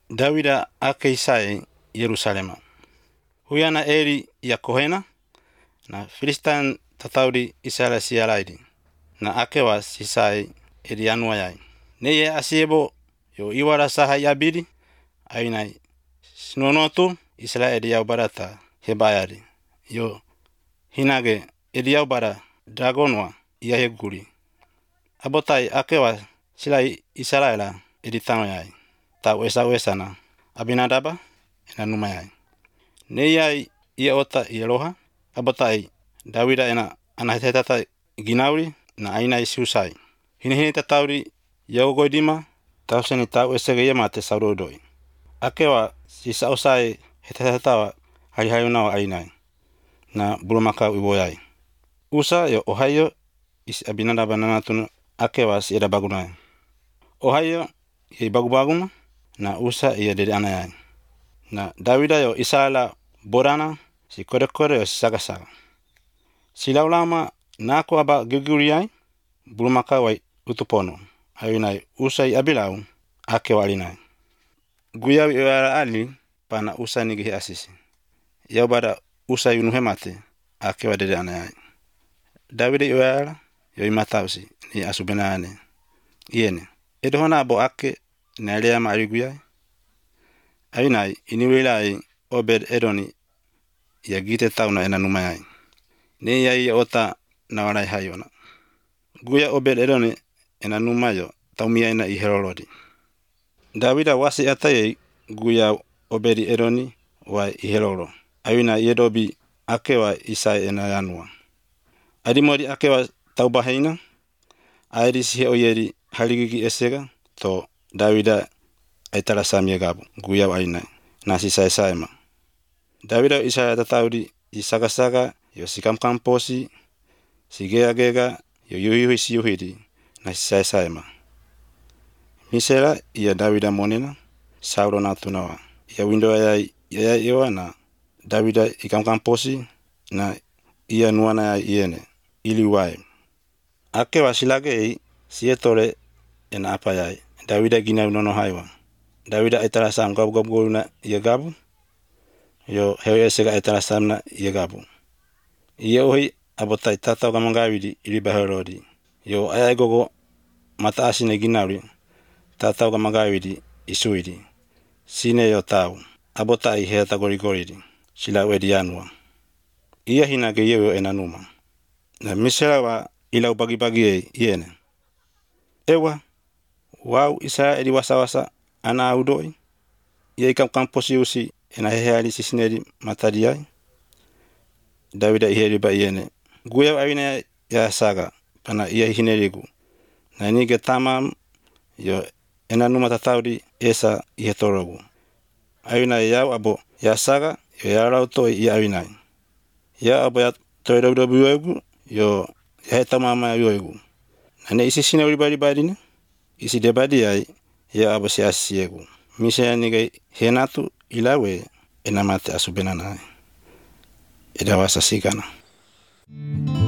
Dawida ake Isai Yerusalema. Huyana eri ya kohena na Filistan tataudi Israel sialaidi na akewa sisai eri anuayai. Neye asiebo yo iwara saha yabidi ainai sinonotu Israel yau barata hebayari yo hinage eri yau bara dragonwa yaheguri. Abotai akewa silai Israela eri tanoyai. Tau esa-esana Abinadaba ena numayai. Neyai ia ota Yeroha, abotai Dawida ena anahetetata ginauri na aina isiusai. Hini tatauri yagogoidima tauseni tau esege mate saudodoi. Akewa sisa osai hetetatawa hari-hariunawa ainai na bulumakau iwoyai. Usa yo Ohio is Abinadaba nanatunu akewa si eda bagunai. Ohio ye bagu-baguna na Usa ia dede anayai. Na Dawida yo Israela borana si kore-kore yo si saga-saga. Si laulama nako aba gilguriai bulumakau wai utupono. Ayunai Usa i abilau akewa alinai. Guyau iwara ali pana Usa nigihi asisi. Yau bada Usa yunuhemate akewa dede anayai. Dawida iwara yo imatausi ni asubenane. Iene. Edohona abo ake na eleama ariguyai. Ayunai iniwilai Obed Edoni ya gite tauna ena numayai. Ne yai ota na warai hayona. Guya Obed Edoni ena numayo taumia ena iherolodi. Dawida wasi atayei guya Obed Edoni wa iherolo. Ayuna yedobi akewa Isai ena yanua. Adimodi akewa taubaheina. Airi sihe oyeri haligigi esega to Dawida aitala samye gabu guya ainai nasi saema. Dawida Isai tataudi isaga-saga yo sikam-kamposi sigea-gega yo yuhidi nasi saema. Misera ia Dawida monena Saulo natunawa. Ia window ya iwa na Dawida ikam-kamposi na ia nuana ya iene iliwai. Akewa silagei sietole ena apayai. Dawida gina unono haiwa. Dawida aitala sam gabu na ia gabu. Yo hewe esega aitala sam na ia gabu. Ia ohi abotai tatau gamangawidi ilibahorodi. Yo ayai gogo mata asine ginauri tatau gamangawidi isuidi. Sine yo tau. Abotai heata gorigoridi. Sila wedi yanua. Ia hinage yewe ena numa. Na misera wa ilau bagi-bagi iene. Ewa, wau Israel edi wasa-wasa ana audoi. Ia ikam-kamposi usi ena heheali sisinedi matadiai. Dawida iheriba iene. Guya awina ya saga pana ia hinerigu. Na nige tamam yo ena numa tataudi esa ihetorogu. Awina yau abo ya saga yo ya rauto ia awinai. Ya abo ya toidobiwegu yo ya hetamama yoigu. Nane isi sine uribadine. Isi debadiai ya abo si asiegu. Misea nige henatu ilawe enamate asubenanai. Eda wasa sigana.